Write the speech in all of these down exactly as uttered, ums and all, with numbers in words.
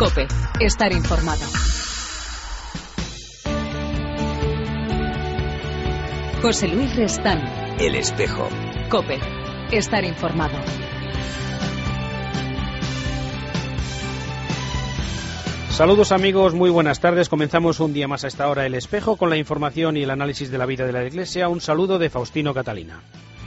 COPE. Estar informado. José Luis Restán. El Espejo. COPE. Estar informado. Saludos amigos, muy buenas tardes. Comenzamos un día más a esta hora El Espejo con la información y el análisis de la vida de la Iglesia. Un saludo de Faustino Catalina.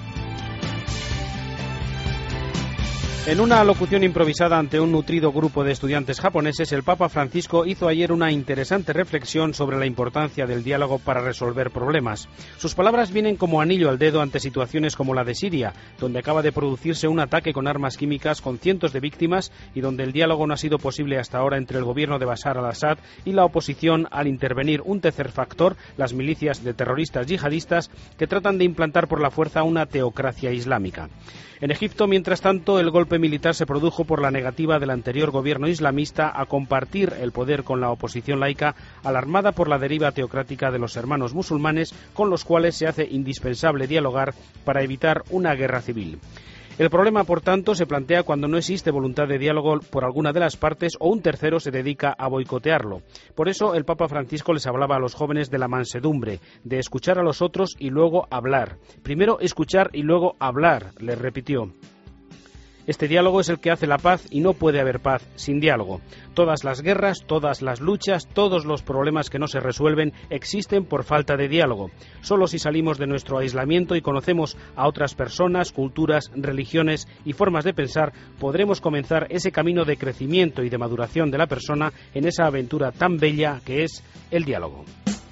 En una locución improvisada ante un nutrido grupo de estudiantes japoneses, el Papa Francisco hizo ayer una interesante reflexión sobre la importancia del diálogo para resolver problemas. Sus palabras vienen como anillo al dedo ante situaciones como la de Siria, donde acaba de producirse un ataque con armas químicas con cientos de víctimas y donde el diálogo no ha sido posible hasta ahora entre el gobierno de Bashar al-Assad y la oposición al intervenir un tercer factor, las milicias de terroristas yihadistas que tratan de implantar por la fuerza una teocracia islámica. En Egipto, mientras tanto, el golpe militar se produjo por la negativa del anterior gobierno islamista a compartir el poder con la oposición laica, alarmada por la deriva teocrática de los hermanos musulmanes, con los cuales se hace indispensable dialogar para evitar una guerra civil. El problema, por tanto, se plantea cuando no existe voluntad de diálogo por alguna de las partes o un tercero se dedica a boicotearlo. Por eso, el Papa Francisco les hablaba a los jóvenes de la mansedumbre, de escuchar a los otros y luego hablar. Primero escuchar y luego hablar, les repitió. Este diálogo es el que hace la paz y no puede haber paz sin diálogo. Todas las guerras, todas las luchas, todos los problemas que no se resuelven existen por falta de diálogo. Solo si salimos de nuestro aislamiento y conocemos a otras personas, culturas, religiones y formas de pensar, podremos comenzar ese camino de crecimiento y de maduración de la persona en esa aventura tan bella que es el diálogo.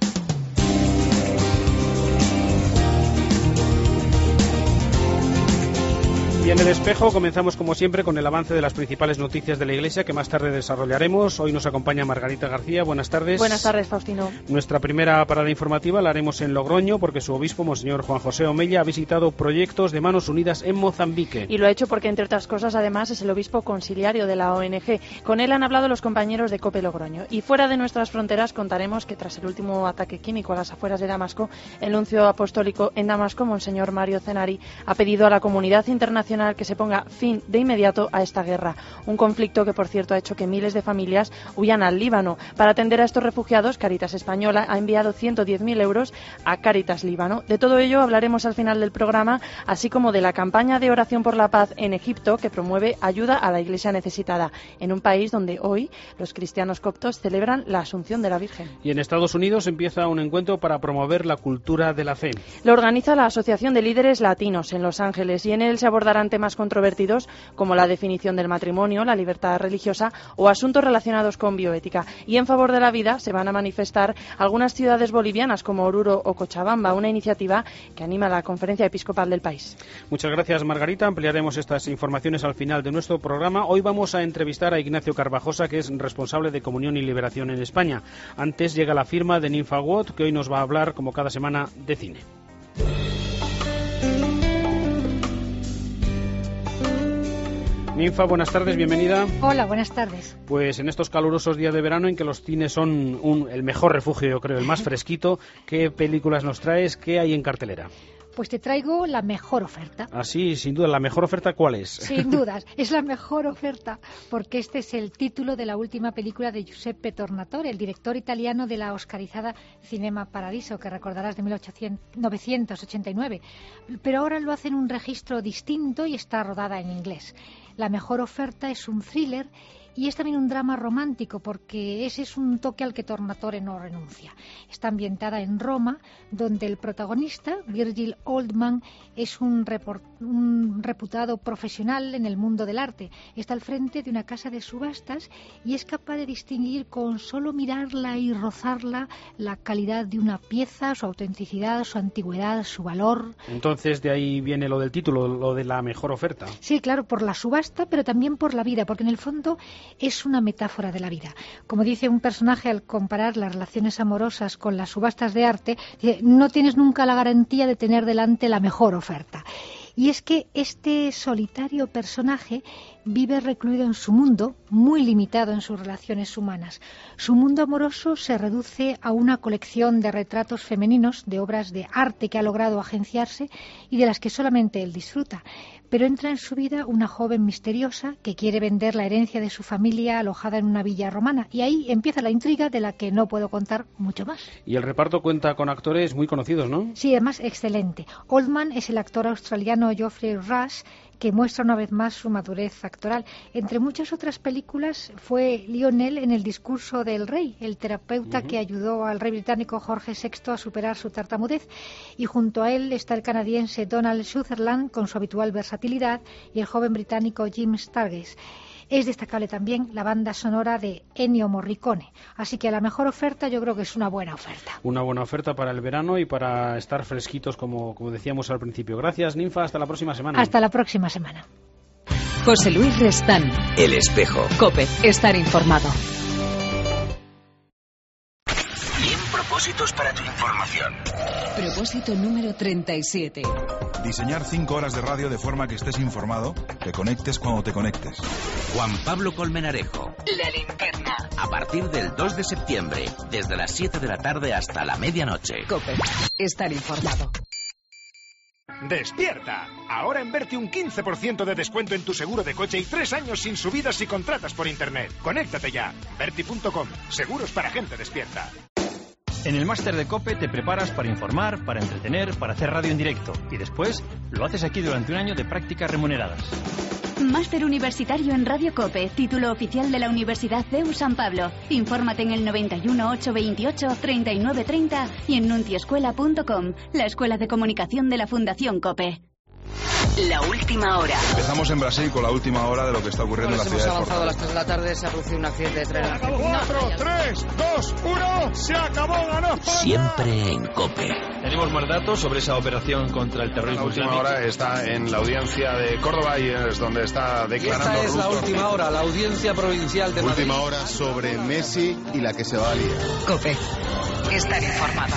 Y en El Espejo comenzamos como siempre con el avance de las principales noticias de la Iglesia que más tarde desarrollaremos. Hoy nos acompaña Margarita García. Buenas tardes. Buenas tardes, Faustino. Nuestra primera parada informativa la haremos en Logroño porque su obispo, Monseñor Juan José Omella, ha visitado proyectos de Manos Unidas en Mozambique. Y lo ha hecho porque, entre otras cosas, además es el obispo conciliario de la O N G. Con él han hablado los compañeros de COPE Logroño. Y fuera de nuestras fronteras contaremos que tras el último ataque químico a las afueras de Damasco, el nuncio apostólico en Damasco, Monseñor Mario Zenari, ha pedido a la comunidad internacional que se ponga fin de inmediato a esta guerra. Un conflicto que, por cierto, ha hecho que miles de familias huyan al Líbano. Para atender a estos refugiados, Cáritas Española ha enviado ciento diez mil euros a Cáritas Líbano. De todo ello hablaremos al final del programa, así como de la campaña de oración por la paz en Egipto, que promueve ayuda a la Iglesia necesitada, en un país donde hoy los cristianos coptos celebran la Asunción de la Virgen. Y en Estados Unidos empieza un encuentro para promover la cultura de la fe. Lo organiza la Asociación de Líderes Latinos en Los Ángeles y en él se abordarán temas controvertidos como la definición del matrimonio, la libertad religiosa o asuntos relacionados con bioética. Y en favor de la vida se van a manifestar algunas ciudades bolivianas como Oruro o Cochabamba, una iniciativa que anima a la Conferencia Episcopal del país. Muchas gracias, Margarita. Ampliaremos estas informaciones al final de nuestro programa. Hoy vamos a entrevistar a Ignacio Carvajosa, que es responsable de Comunión y Liberación en España. Antes llega la firma de Ninfa Watt, que hoy nos va a hablar, como cada semana, de cine. Ninfa, buenas tardes, bienvenida. Hola, buenas tardes. Pues en estos calurosos días de verano en que los cines son un, el mejor refugio, yo creo, el más fresquito, ¿qué películas nos traes? ¿Qué hay en cartelera? Pues te traigo la mejor oferta. Ah, sí, sin duda. ¿La mejor oferta cuál es? Sin dudas, es la mejor oferta, porque este es el título de la última película de Giuseppe Tornatore, el director italiano de la oscarizada Cinema Paradiso, que recordarás de mil novecientos ochenta y nueve. Pero ahora lo hace en un registro distinto y está rodada en inglés. La mejor oferta es un thriller y es también un drama romántico, porque ese es un toque al que Tornatore no renuncia. Está ambientada en Roma, donde el protagonista, Virgil Oldman, es un, report, un reputado profesional en el mundo del arte. Está al frente de una casa de subastas y es capaz de distinguir con solo mirarla y rozarla la calidad de una pieza, su autenticidad, su antigüedad, su valor. Entonces de ahí viene lo del título, lo de la mejor oferta. Sí, claro, por la subasta, pero también por la vida, porque en el fondo es una metáfora de la vida. Como dice un personaje al comparar las relaciones amorosas con las subastas de arte, dice, no tienes nunca la garantía de tener delante la mejor oferta. Y es que este solitario personaje vive recluido en su mundo, muy limitado en sus relaciones humanas. Su mundo amoroso se reduce a una colección de retratos femeninos, de obras de arte que ha logrado agenciarse y de las que solamente él disfruta. Pero entra en su vida una joven misteriosa que quiere vender la herencia de su familia alojada en una villa romana. Y ahí empieza la intriga de la que no puedo contar mucho más. Y el reparto cuenta con actores muy conocidos, ¿no? Sí, además excelente. Oldman es el actor australiano Geoffrey Rush, que muestra una vez más su madurez actoral. Entre muchas otras películas fue Lionel en El discurso del rey, el terapeuta uh-huh. que ayudó al rey británico Jorge sexto a superar su tartamudez. Y junto a él está el canadiense Donald Sutherland con su habitual versatilidad y el joven británico Jim Sturgess. Es destacable también la banda sonora de Ennio Morricone. Así que la mejor oferta yo creo que es una buena oferta. Una buena oferta para el verano y para estar fresquitos, como, como decíamos al principio. Gracias, Ninfa. Hasta la próxima semana. Hasta la próxima semana. José Luis Restán. El Espejo. COPE. Estar informado. cien propósitos para tu información. Propósito número treinta y siete. Diseñar cinco horas de radio de forma que estés informado, te conectes cuando te conectes. Juan Pablo Colmenarejo. La linterna. A partir del dos de septiembre, desde las siete de la tarde hasta la medianoche. COPE. Estar informado. ¡Despierta! Ahora en Berti un quince por ciento de descuento en tu seguro de coche y tres años sin subidas si contratas por internet. Conéctate ya. Berti punto com. Seguros para gente despierta. En el máster de COPE te preparas para informar, para entretener, para hacer radio en directo. Y después lo haces aquí durante un año de prácticas remuneradas. Máster universitario en Radio COPE, título oficial de la Universidad C E U San Pablo. Infórmate en el noventa y uno, ochocientos veintiocho, treinta y nueve treinta y en nuntiescuela punto com, la escuela de comunicación de la Fundación COPE. La última hora. Empezamos en Brasil con la última hora de lo que está ocurriendo Bueno, en la ciudad de hemos avanzado a las Porto. tres de la tarde, se ha producido un accidente de tren. cuatro, tres, dos, uno, se acabó, ganó. Siempre en COPE. Tenemos más datos sobre esa operación contra el terrorismo La última islámico. hora está en la audiencia de Córdoba y es donde está Y declarando esta es la Rusto. última hora, la audiencia provincial de Madrid. Última hora sobre Messi y la que se va a liar. COPE. Estar informado.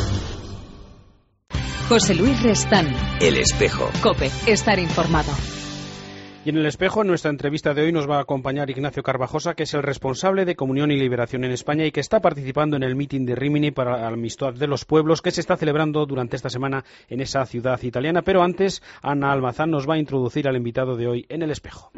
José Luis Restán. El Espejo. COPE. Estar informado. Y en el Espejo, en nuestra entrevista de hoy, nos va a acompañar Ignacio Carvajosa, que es el responsable de Comunión y Liberación en España y que está participando en el mitin de Rímini para la amistad de los pueblos que se está celebrando durante esta semana en esa ciudad italiana. Pero antes, Ana Almazán nos va a introducir al invitado de hoy en el Espejo.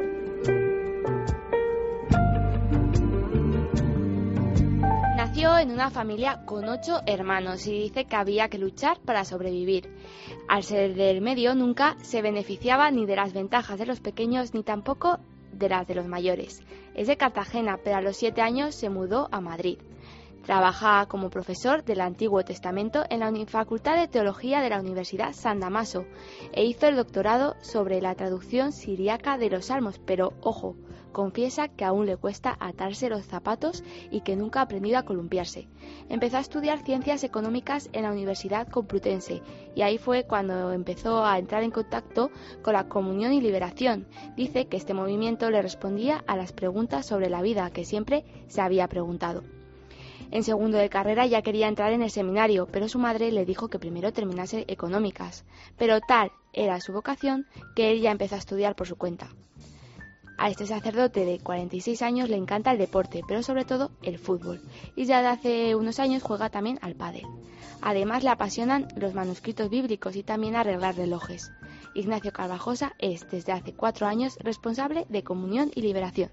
Nació en una familia con ocho hermanos y dice que había que luchar para sobrevivir. Al ser del medio nunca se beneficiaba ni de las ventajas de los pequeños ni tampoco de las de los mayores. Es de Cartagena, pero a los siete años se mudó a Madrid. Trabaja como profesor del Antiguo Testamento en la Facultad de Teología de la Universidad San Damaso e hizo el doctorado sobre la traducción siríaca de los Salmos, pero ojo, confiesa que aún le cuesta atarse los zapatos y que nunca ha aprendido a columpiarse. Empezó a estudiar Ciencias Económicas en la Universidad Complutense y ahí fue cuando empezó a entrar en contacto con la Comunión y Liberación. Dice que este movimiento le respondía a las preguntas sobre la vida que siempre se había preguntado. En segundo de carrera ya quería entrar en el seminario, pero su madre le dijo que primero terminase Económicas. Pero tal era su vocación que él ya empezó a estudiar por su cuenta. A este sacerdote de cuarenta y seis años le encanta el deporte, pero sobre todo el fútbol, y ya de hace unos años juega también al pádel. Además le apasionan los manuscritos bíblicos y también arreglar relojes. Ignacio Carvajosa es desde hace cuatro años responsable de Comunión y Liberación.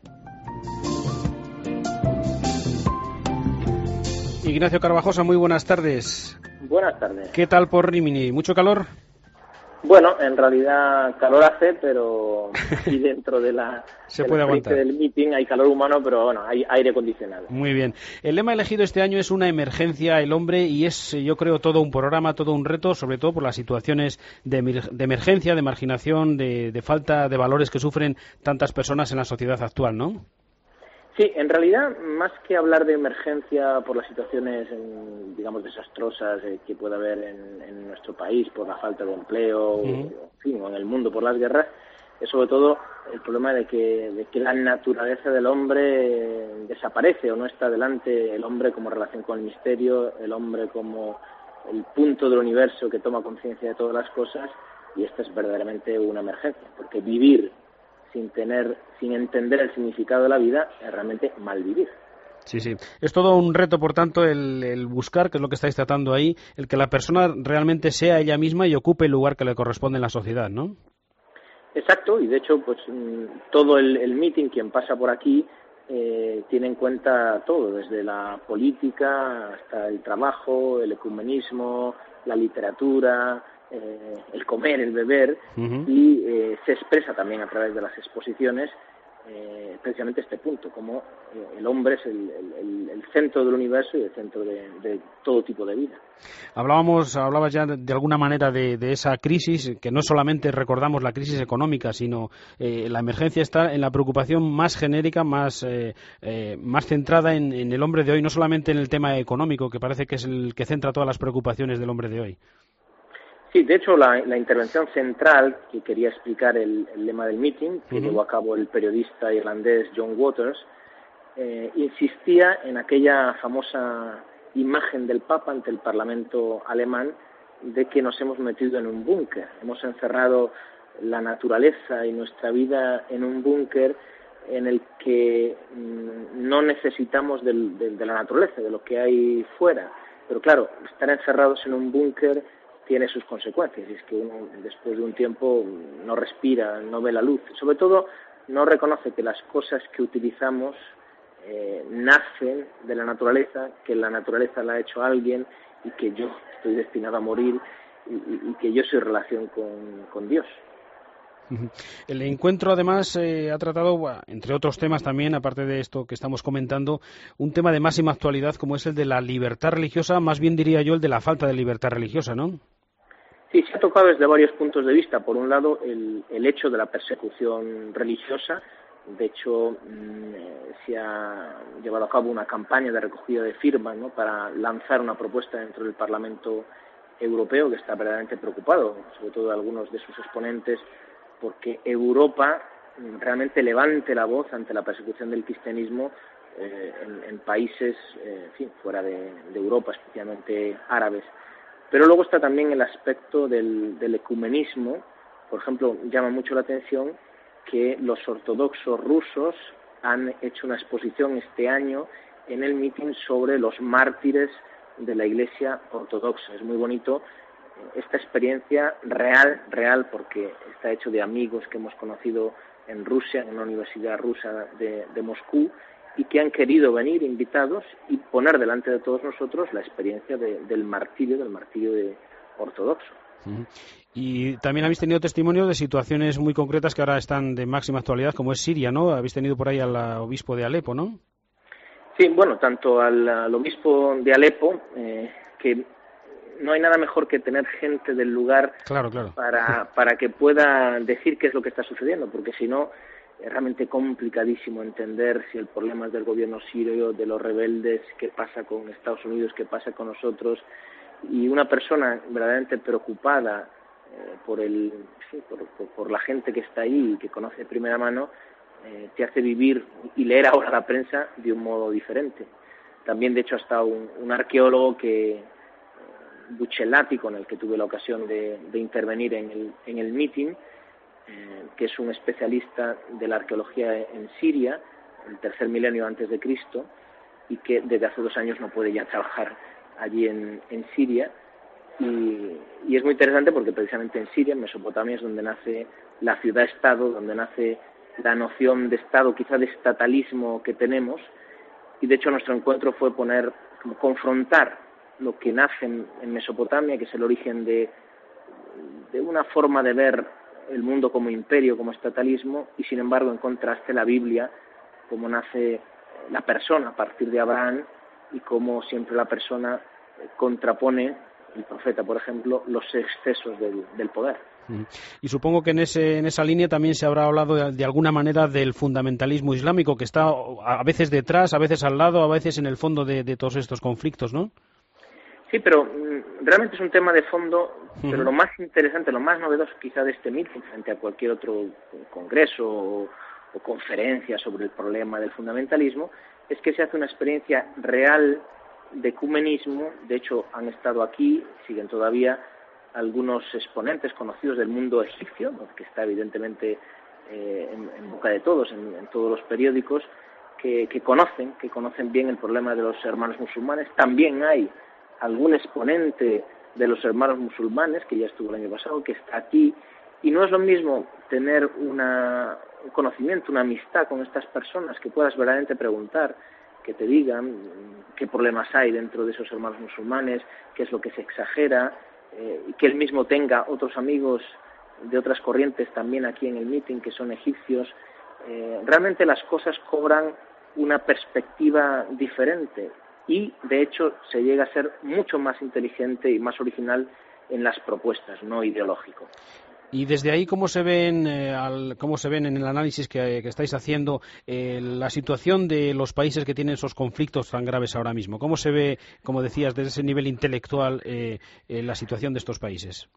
Ignacio Carvajosa, muy buenas tardes. Buenas tardes. ¿Qué tal por Rímini? ¿Mucho calor? Bueno, en realidad calor hace, pero y dentro de la se de puede la aguantar. Del meeting hay calor humano, pero bueno, hay aire acondicionado. Muy bien. El lema elegido este año es una emergencia el hombre y es, yo creo, todo un programa, todo un reto, sobre todo por las situaciones de, de emergencia, de marginación, de, de falta de valores que sufren tantas personas en la sociedad actual, ¿no? Sí, en realidad, más que hablar de emergencia por las situaciones, digamos, desastrosas eh, que puede haber en, en nuestro país por la falta de empleo, uh-huh. en fin, o en el mundo por las guerras, es sobre todo el problema de que, de que la naturaleza del hombre desaparece o no está delante, el hombre como relación con el misterio, el hombre como el punto del universo que toma conciencia de todas las cosas, y esta es verdaderamente una emergencia, porque vivir sin tener, sin entender el significado de la vida, es realmente malvivir. Sí, sí. Es todo un reto, por tanto, el, el buscar, que es lo que estáis tratando ahí, el que la persona realmente sea ella misma y ocupe el lugar que le corresponde en la sociedad, ¿no? Exacto, y de hecho, pues todo el, el meeting, quien pasa por aquí, eh, tiene en cuenta todo, desde la política hasta el trabajo, el ecumenismo, la literatura, eh, el comer, el beber, uh-huh. y eh, se expresa también a través de las exposiciones Eh, precisamente este punto, como eh, el hombre es el, el, el centro del universo y el centro de, de todo tipo de vida. Hablábamos, hablabas ya de, de alguna manera de, de esa crisis, que no solamente recordamos la crisis económica, sino eh, la emergencia está en la preocupación más genérica, más, eh, eh, más centrada en, en el hombre de hoy, no solamente en el tema económico, que parece que es el que centra todas las preocupaciones del hombre de hoy. Sí, de hecho, la, la intervención central que quería explicar el, el lema del meeting, que uh-huh. llevó a cabo el periodista irlandés John Waters, eh, insistía en aquella famosa imagen del Papa ante el Parlamento alemán de que nos hemos metido en un búnker, hemos encerrado la naturaleza y nuestra vida en un búnker en el que mmm, no necesitamos del, de, de la naturaleza, de lo que hay fuera. Pero claro, estar encerrados en un búnker tiene sus consecuencias, y es que uno después de un tiempo no respira, no ve la luz, sobre todo no reconoce que las cosas que utilizamos eh, nacen de la naturaleza, que la naturaleza la ha hecho alguien y que yo estoy destinado a morir y, y, y que yo soy relación con, con Dios. El encuentro, además, eh, ha tratado, entre otros temas también, aparte de esto que estamos comentando, un tema de máxima actualidad como es el de la libertad religiosa, más bien diría yo el de la falta de libertad religiosa, ¿no? Sí, se ha tocado desde varios puntos de vista. Por un lado, el, el hecho de la persecución religiosa. De hecho, mmm, se ha llevado a cabo una campaña de recogida de firmas, ¿no?, para lanzar una propuesta dentro del Parlamento Europeo, que está verdaderamente preocupado, sobre todo algunos de sus exponentes, porque Europa realmente levante la voz ante la persecución del cristianismo eh, en, en países eh, en fin, fuera de, de Europa, especialmente árabes. Pero luego está también el aspecto del, del ecumenismo. Por ejemplo, llama mucho la atención que los ortodoxos rusos han hecho una exposición este año en el mitin sobre los mártires de la Iglesia ortodoxa. Es muy bonito esta experiencia real, real, porque está hecho de amigos que hemos conocido en Rusia, en una universidad rusa de, de Moscú, y que han querido venir invitados y poner delante de todos nosotros la experiencia de, del martirio, del martirio de ortodoxo. Uh-huh. Y también habéis tenido testimonio de situaciones muy concretas que ahora están de máxima actualidad, como es Siria, ¿no? Habéis tenido por ahí al obispo de Alepo, ¿no? Sí, bueno, tanto al, al obispo de Alepo, eh, que no hay nada mejor que tener gente del lugar claro, claro. para para que pueda decir qué es lo que está sucediendo, porque si no es realmente complicadísimo entender si el problema es del gobierno sirio, de los rebeldes, qué pasa con Estados Unidos, qué pasa con nosotros. Y una persona verdaderamente preocupada eh, por el sí, por, por, por la gente que está ahí y que conoce de primera mano, eh, te hace vivir y leer ahora la prensa de un modo diferente. También, de hecho, ha estado un, un arqueólogo que Bucellati, con el que tuve la ocasión de, de intervenir en el, en el meeting, eh, que es un especialista de la arqueología en Siria, el tercer milenio antes de Cristo, y que desde hace dos años no puede ya trabajar allí en, en Siria. Y, y es muy interesante porque precisamente en Siria, en Mesopotamia, es donde nace la ciudad-estado, donde nace la noción de Estado, quizá de estatalismo que tenemos, y de hecho nuestro encuentro fue poner, como confrontar lo que nace en, en Mesopotamia, que es el origen de, de una forma de ver el mundo como imperio, como estatalismo, y sin embargo en contraste la Biblia, como nace la persona a partir de Abraham, y cómo siempre la persona contrapone, el profeta por ejemplo, los excesos del, del poder. Y supongo que en, ese, en esa línea también se habrá hablado de, de alguna manera del fundamentalismo islámico, que está a veces detrás, a veces al lado, a veces en el fondo de, de todos estos conflictos, ¿no? Sí, pero mm, realmente es un tema de fondo, uh-huh. pero lo más interesante, lo más novedoso quizá de este meeting frente a cualquier otro congreso o, o conferencia sobre el problema del fundamentalismo, es que se hace una experiencia real de ecumenismo. De hecho, han estado aquí, siguen todavía, algunos exponentes conocidos del mundo egipcio, ¿no?, que está evidentemente eh, en, en boca de todos, en, en todos los periódicos, que, que conocen, que conocen bien el problema de los hermanos musulmanes. También hay algún exponente de los hermanos musulmanes, que ya estuvo el año pasado, que está aquí, y no es lo mismo tener una, un conocimiento, una amistad con estas personas, que puedas verdaderamente preguntar, que te digan qué problemas hay dentro de esos hermanos musulmanes, qué es lo que se exagera, eh, y que él mismo tenga otros amigos de otras corrientes también aquí en el meeting, que son egipcios. Eh, realmente las cosas cobran una perspectiva diferente y, de hecho, se llega a ser mucho más inteligente y más original en las propuestas, no ideológico. Y desde ahí, ¿cómo se ven, eh, al, cómo se ven en el análisis que, que estáis haciendo eh, la situación de los países que tienen esos conflictos tan graves ahora mismo? ¿Cómo se ve, como decías, desde ese nivel intelectual eh, eh, la situación de estos países?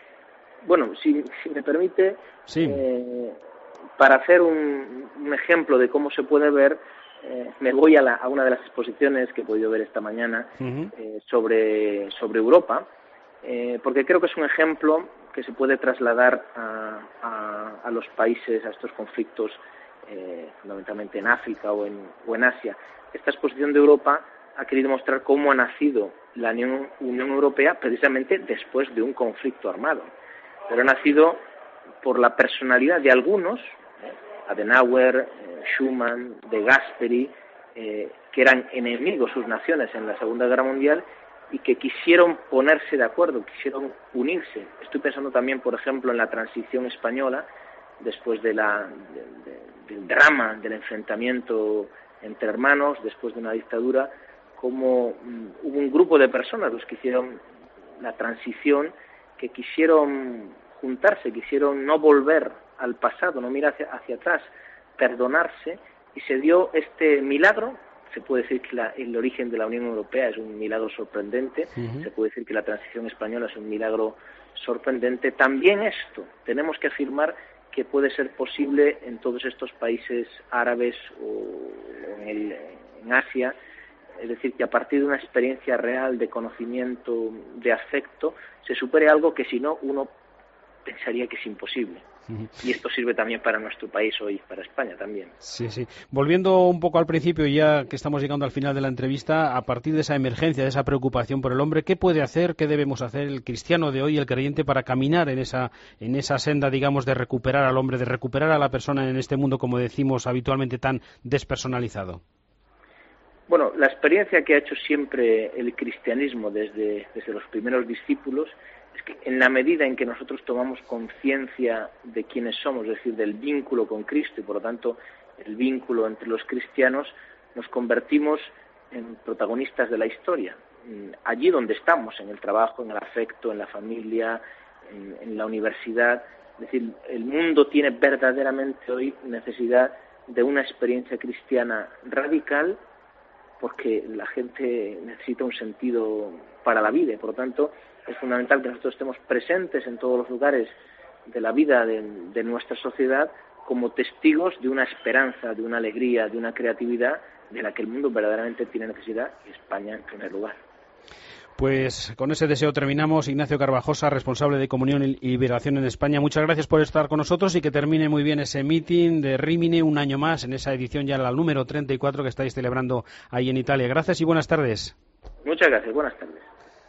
Bueno, si, si me permite, sí. eh, para hacer un, un ejemplo de cómo se puede ver, eh, me voy a, la, a una de las exposiciones que he podido ver esta mañana uh-huh. eh, sobre, sobre Europa, eh, porque creo que es un ejemplo que se puede trasladar a, a, a los países, a estos conflictos, eh, fundamentalmente en África o en, o en Asia. Esta exposición de Europa ha querido mostrar cómo ha nacido la Unión, Unión Europea precisamente después de un conflicto armado, pero ha nacido por la personalidad de algunos, eh, Adenauer, eh, Schuman, De Gasperi, eh, que eran enemigos sus naciones en la Segunda Guerra Mundial y que quisieron ponerse de acuerdo, quisieron unirse. Estoy pensando también, por ejemplo, en la transición española, después de la, de, de, del drama, del enfrentamiento entre hermanos, después de una dictadura, como um, hubo un grupo de personas los que hicieron la transición, que quisieron juntarse, quisieron no volver al pasado, no mirar hacia, hacia atrás, perdonarse, y se dio este milagro. Se puede decir que la, el origen de la Unión Europea es un milagro sorprendente, uh-huh. se puede decir que la transición española es un milagro sorprendente. También esto tenemos que afirmar que puede ser posible en todos estos países árabes o en, el, en Asia, es decir, que a partir de una experiencia real de conocimiento, de afecto, se supere algo que si no uno pensaría que es imposible. Uh-huh. Y esto sirve también para nuestro país hoy, para España también. Sí, sí. Volviendo un poco al principio, ya que estamos llegando al final de la entrevista, a partir de esa emergencia, de esa preocupación por el hombre, ¿qué puede hacer, qué debemos hacer el cristiano de hoy, el creyente, para caminar en esa, en esa senda, digamos, de recuperar al hombre, de recuperar a la persona en este mundo, como decimos habitualmente, tan despersonalizado? Bueno, la experiencia que ha hecho siempre el cristianismo desde, desde los primeros discípulos es que en la medida en que nosotros tomamos conciencia de quiénes somos, es decir, del vínculo con Cristo y por lo tanto el vínculo entre los cristianos, nos convertimos en protagonistas de la historia. Allí donde estamos, en el trabajo, en el afecto, en la familia, en, en la universidad, es decir, el mundo tiene verdaderamente hoy necesidad de una experiencia cristiana radical, porque la gente necesita un sentido para la vida y por lo tanto es fundamental que nosotros estemos presentes en todos los lugares de la vida de, de nuestra sociedad como testigos de una esperanza, de una alegría, de una creatividad de la que el mundo verdaderamente tiene necesidad, y España en primer lugar. Pues con ese deseo terminamos. Ignacio Carvajosa, responsable de Comunión y Liberación en España, muchas gracias por estar con nosotros y que termine muy bien ese meeting de Rimini un año más en esa edición ya la número treinta y cuatro que estáis celebrando ahí en Italia. Gracias y buenas tardes. Muchas gracias, buenas tardes.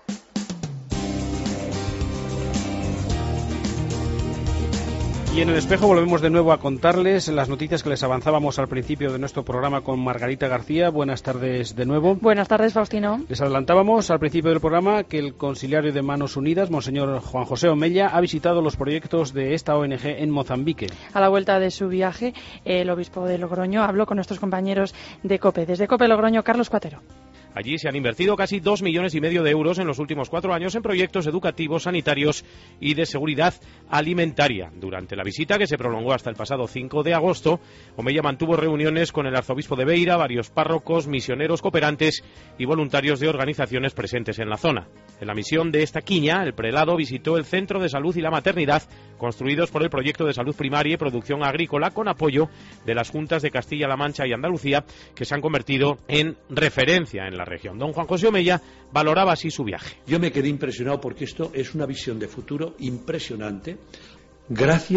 Y en el espejo volvemos de nuevo a contarles las noticias que les avanzábamos al principio de nuestro programa con Margarita García. Buenas tardes de nuevo. Buenas tardes, Faustino. Les adelantábamos al principio del programa que el conciliario de Manos Unidas, Monseñor Juan José Omella, ha visitado los proyectos de esta O N G en Mozambique. A la vuelta de su viaje, el obispo de Logroño habló con nuestros compañeros de COPE. Desde COPE Logroño, Carlos Cuatero. Allí se han invertido casi dos millones y medio de euros en los últimos cuatro años en proyectos educativos, sanitarios y de seguridad alimentaria. Durante la visita, que se prolongó hasta el pasado cinco de agosto, Omella mantuvo reuniones con el arzobispo de Beira, varios párrocos, misioneros, cooperantes y voluntarios de organizaciones presentes en la zona. En la misión de esta quiña, el prelado visitó el Centro de Salud y la Maternidad, construidos por el Proyecto de Salud Primaria y Producción Agrícola, con apoyo de las Juntas de Castilla-La Mancha y Andalucía, que se han convertido en referencia en la región. Don Juan José Omella valoraba así su viaje. Yo me quedé impresionado porque esto es una visión de futuro impresionante, gracias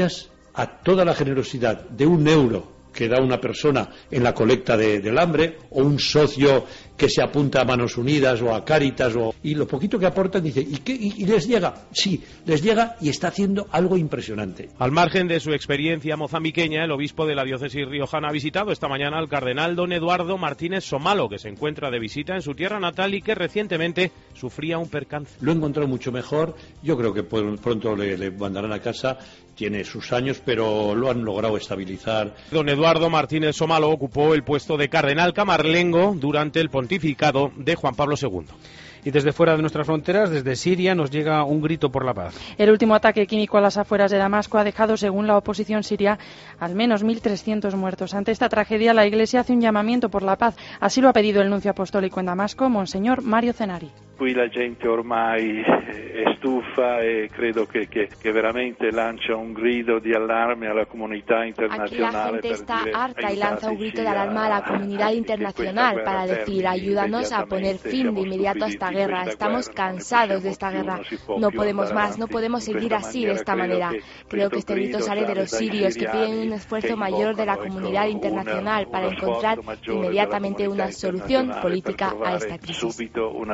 a toda la generosidad de un euro que da una persona en la colecta de, del hambre, o un socio que se apunta a Manos Unidas o a Cáritas, o, y lo poquito que aportan, dice, ¿y, qué, y, y les llega? Sí, les llega y está haciendo algo impresionante. Al margen de su experiencia mozambiqueña, el obispo de la diócesis riojana ha visitado esta mañana al cardenal don Eduardo Martínez Somalo, que se encuentra de visita en su tierra natal y que recientemente sufría un percance. Lo he encontrado mucho mejor, yo creo que pronto le, le mandarán a casa. Tiene sus años, pero lo han logrado estabilizar. Don Eduardo Martínez Somalo ocupó el puesto de cardenal camarlengo durante el pontificado de Juan Pablo segundo. Y desde fuera de nuestras fronteras, desde Siria, nos llega un grito por la paz. El último ataque químico a las afueras de Damasco ha dejado, según la oposición siria, al menos mil trescientos muertos. Ante esta tragedia, la Iglesia hace un llamamiento por la paz. Así lo ha pedido el nuncio apostólico en Damasco, Monseñor Mario Zenari. Qui la gente ormai è stufa e credo che, che, che veramente lancia un grido di allarme alla comunità internazionale. Aquí la gente está harta y lanza un grito de alarma a la comunidad internacional para decir, ayúdanos a poner fin de inmediato a esta guerra. Estamos cansados de esta guerra. No podemos más, no podemos seguir así de esta manera. Creo que este grito sale de los sirios, que piden un esfuerzo mayor de la comunidad internacional para encontrar inmediatamente una solución política a esta crisis.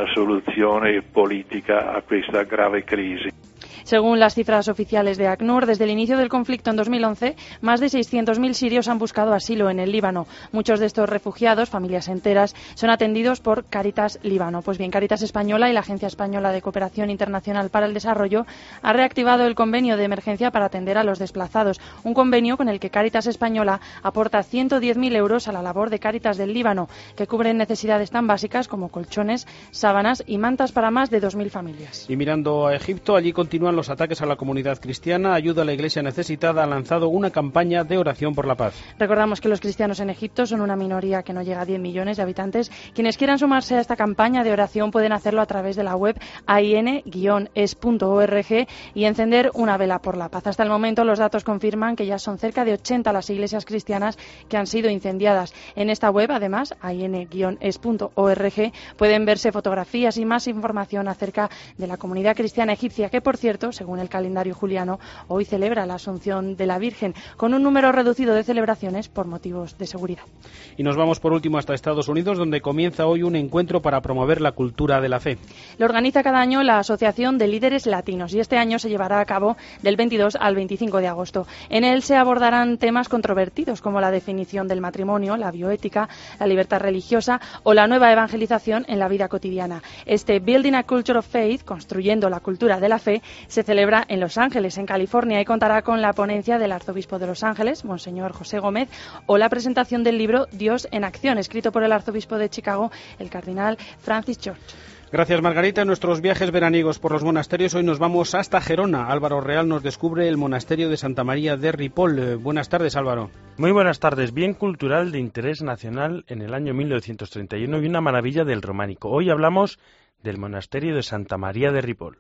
Política a questa grave crisi. Según las cifras oficiales de ACNUR, desde el inicio del conflicto en dos mil once, más de seiscientos mil sirios han buscado asilo en el Líbano. Muchos de estos refugiados, familias enteras, son atendidos por Cáritas Líbano. Pues bien, Cáritas Española y la Agencia Española de Cooperación Internacional para el Desarrollo ha reactivado el convenio de emergencia para atender a los desplazados. Un convenio con el que Cáritas Española aporta ciento diez mil euros a la labor de Cáritas del Líbano, que cubren necesidades tan básicas como colchones, sábanas y mantas para más de dos mil familias. Y mirando a Egipto, allí continúan los ataques a la comunidad cristiana. Ayuda a la Iglesia Necesitada ha lanzado una campaña de oración por la paz. Recordamos que los cristianos en Egipto son una minoría que no llega a diez millones de habitantes. Quienes quieran sumarse a esta campaña de oración pueden hacerlo a través de la web a i ene guion es punto org y encender una vela por la paz. Hasta el momento los datos confirman que ya son cerca de ochenta las iglesias cristianas que han sido incendiadas. En esta web, además, a i ene guion es punto org, pueden verse fotografías y más información acerca de la comunidad cristiana egipcia, que por cierto, según el calendario juliano, hoy celebra la Asunción de la Virgen, con un número reducido de celebraciones por motivos de seguridad. Y nos vamos por último hasta Estados Unidos, donde comienza hoy un encuentro para promover la cultura de la fe. Lo organiza cada año la Asociación de Líderes Latinos y este año se llevará a cabo del veintidós al veinticinco de agosto. En él se abordarán temas controvertidos como la definición del matrimonio, la bioética, la libertad religiosa o la nueva evangelización en la vida cotidiana. Este Building a Culture of Faith, construyendo la cultura de la fe, se celebra en Los Ángeles, en California, y contará con la ponencia del arzobispo de Los Ángeles, Monseñor José Gómez, o la presentación del libro Dios en acción, escrito por el arzobispo de Chicago, el cardenal Francis George. Gracias, Margarita. En nuestros viajes veraniegos por los monasterios hoy nos vamos hasta Gerona. Álvaro Real nos descubre el monasterio de Santa María de Ripoll. Eh, buenas tardes, Álvaro. Muy buenas tardes. Bien cultural de interés nacional en el año mil novecientos treinta y uno y una maravilla del románico. Hoy hablamos del monasterio de Santa María de Ripoll.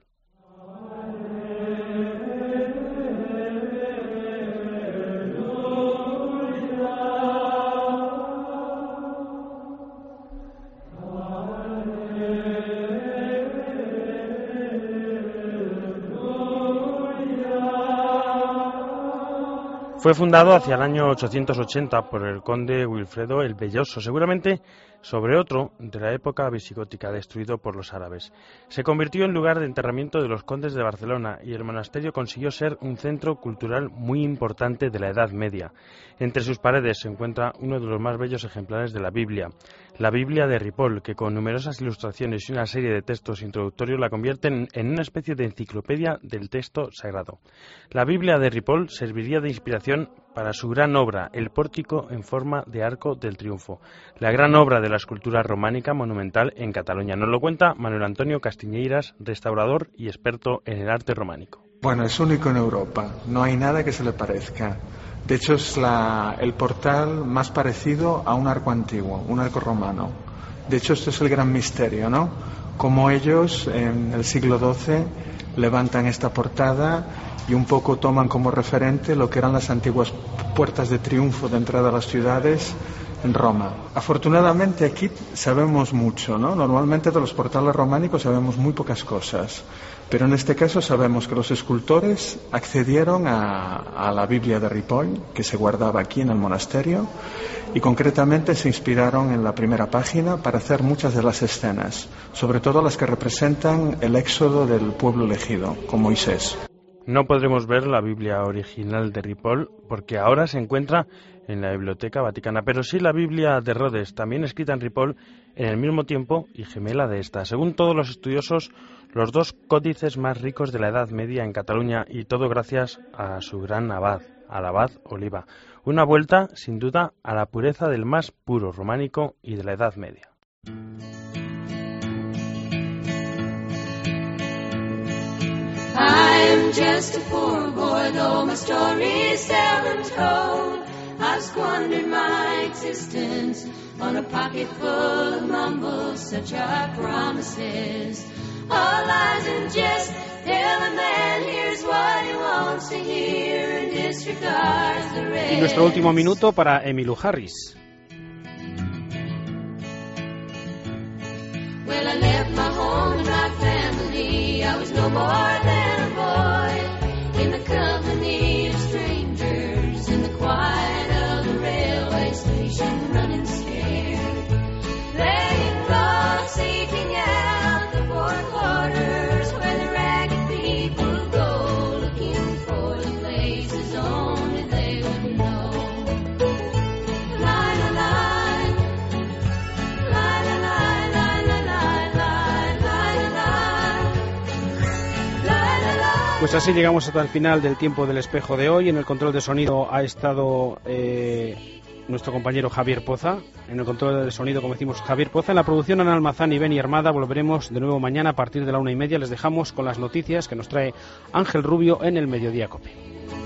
Fue fundado hacia el año ochocientos ochenta por el conde Wilfredo el Belloso, seguramente sobre otro de la época visigótica destruido por los árabes. Se convirtió en lugar de enterramiento de los condes de Barcelona y el monasterio consiguió ser un centro cultural muy importante de la Edad Media. Entre sus paredes se encuentra uno de los más bellos ejemplares de la Biblia, la Biblia de Ripoll, que con numerosas ilustraciones y una serie de textos introductorios la convierten en una especie de enciclopedia del texto sagrado. La Biblia de Ripoll serviría de inspiración para su gran obra, el pórtico en forma de arco del triunfo, la gran obra de la escultura románica monumental en Cataluña. Nos lo cuenta Manuel Antonio Castiñeiras, restaurador y experto en el arte románico. Bueno, es único en Europa, no hay nada que se le parezca. De hecho, es la, el portal más parecido a un arco antiguo, un arco romano. De hecho, este es el gran misterio, ¿no? Cómo ellos, en el siglo doce, levantan esta portada y un poco toman como referente lo que eran las antiguas puertas de triunfo de entrada a las ciudades, en Roma. Afortunadamente aquí sabemos mucho, ¿no? Normalmente de los portales románicos sabemos muy pocas cosas, pero en este caso sabemos que los escultores accedieron a, a la Biblia de Ripoll, que se guardaba aquí en el monasterio, y concretamente se inspiraron en la primera página para hacer muchas de las escenas, sobre todo las que representan el éxodo del pueblo elegido, con Moisés. No podremos ver la Biblia original de Ripoll porque ahora se encuentra en la Biblioteca Vaticana, pero sí la Biblia de Rhodes, también escrita en Ripoll en el mismo tiempo y gemela de esta. Según todos los estudiosos, los dos códices más ricos de la Edad Media en Cataluña, y todo gracias a su gran abad, al abad Oliba. Una vuelta, sin duda, a la pureza del más puro románico y de la Edad Media. I'm just a poor boy, though my story's seldom told. I've squandered my existence on a pocket full of mumbles, such are promises. All lies and jest, till a man hears what he wants to hear and disregards the rest. Y nuestro último minuto para Emmylou Harris. Well, I left my home and my family. I was no more than a boy in the company of strangers, in the quiet of the railway station, running scared, laying low, seeking out the poor quarters where the ragged people go, looking for the places only they would know. Line, line, line, line, line, line, line, line, line, line, line. Pues así llegamos hasta el final del tiempo del espejo de hoy. En el control de sonido ha estado eh, nuestro compañero Javier Poza. En el control de sonido, como decimos, Javier Poza. En la producción, Ana Almazán y Beni Armada. Volveremos de nuevo mañana a partir de la una y media. Les dejamos con las noticias que nos trae Ángel Rubio en el Mediodía Cope.